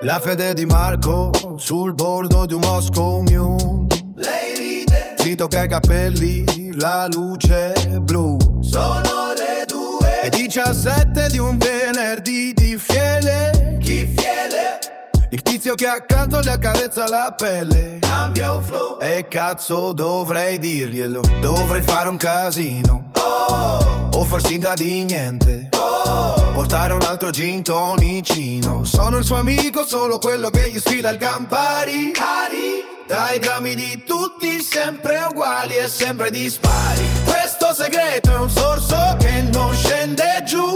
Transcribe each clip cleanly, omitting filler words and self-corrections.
La fede di Marco sul bordo di un Moscow Mule. Lei ride, si tocca i capelli, la luce blu. Sono le 2:17 di un venerdì di fiele. Chi fiele? Il tizio che accanto le accarezza la pelle. Cambia un flow. E cazzo dovrei dirglielo. Dovrei fare un casino. O far finta di niente. Portare un altro gin tonicino. Sono il suo amico, solo quello che gli sfida il Campari. Dai grammi di tutti sempre uguali e sempre dispari. Questo segreto è un sorso che non scende giù.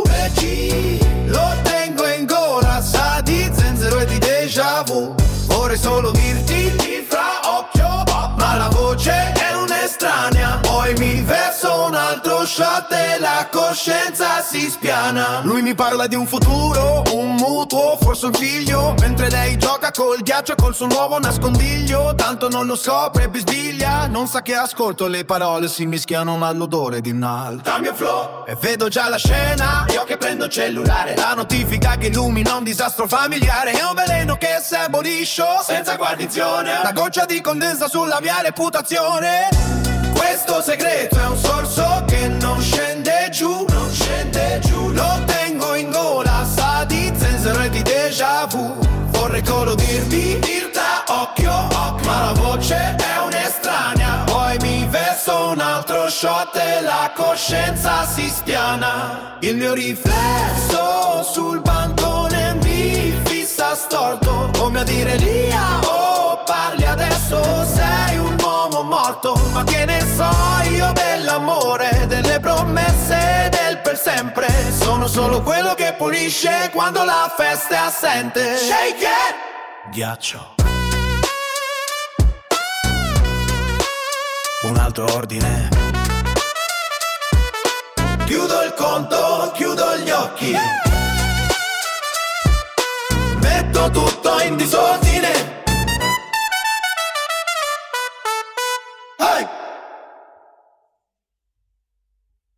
Lo tengo in gola, sa di zenzero e di déjà vu. Vorrei solo dirti fra occhio, ma la voce è un'estranea. Poi mi verso un altro shot e la coscienza si spiana. Lui mi parla di un futuro, un mutuo, forse un figlio, mentre lei gioca col ghiaccio e col suo nuovo nascondiglio. Tanto non lo scopre, bisbiglia, non sa che ascolto, le parole si mischiano all'odore di un cambio flow. E vedo già la scena, io che prendo il cellulare, la notifica che illumina un disastro familiare. È un veleno che se abolisce senza guarnizione, una goccia di condensa sulla mia reputazione. Questo segreto è un sorso che non scende giù, non scende giù. Lo tengo in gola, sa di zenzero e di déjà vu. Vorrei solo dirti occhio, ma la voce è un'estranea. Poi mi verso un altro shot e la coscienza si spiana. Il mio riflesso sul bancone mi fissa storto, come a dire Lia, oh parli adesso, sei un uomo morto. Ma che ne so io dell'amore, delle promesse, del per sempre. Sono solo quello che pulisce quando la festa è assente. Shake it! Ghiaccio. Un altro ordine. Chiudo il conto, chiudo gli occhi. Metto tutto in disordine.